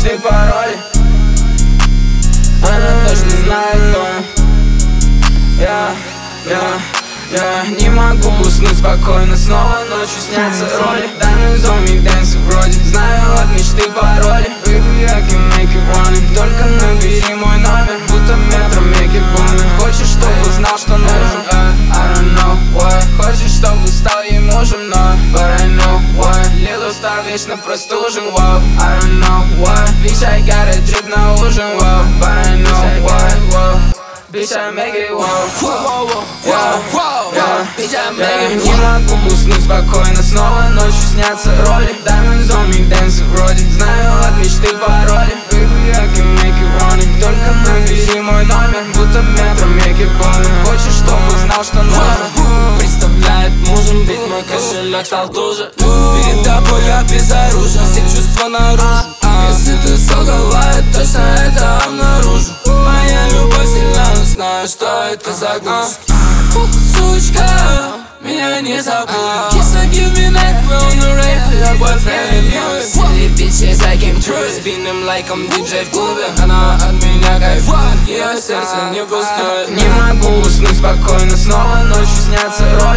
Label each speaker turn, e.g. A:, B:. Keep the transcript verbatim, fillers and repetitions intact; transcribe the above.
A: мечты пароли. Она точно знает, кто я, я, я не могу уснуть спокойно, снова ночью снятся роли. Diamonds on me, dancing вроде, знаю от мечты пароли. Baby, I can make it running, только набери мой номер, будто метро make it booming. Хочешь, чтобы знал, что нужен, uh, I don't know why. Хочешь, чтобы стал ей мужем, но but I know why. Little star вечно простужен, wow, I don't know why. Bitch, I got a drip на ужин, wow, but I know why, wow. Bitch, I make it wow, yeah, yeah, yeah. Не могу уснуть спокойно, снова ночью снятся роли. Diamonds on me, dancing вроде, знаю от мечты пароли. Baby, I can make it running, только набери мой номер, будто метро make it booming. Хочешь, чтобы знал, что нужно.
B: Представляет мужем, ведь мой кошелек стал туже. Перед тобой я безоружен, все чувства наружу. Если ты солгала, я точно это обнаружу. Моя любовь сильна, но знаю, что это за глупость. Сучка, меня не забудь. Kiss her, give me neck, we're on the rave with your boyfriend. Silly bitches, I came through. Spin them like I'm диджей в клубе. Она от меня кайфует, ее сердце не пустое.
A: Не могу уснуть спокойно, снова ночью снятся роли.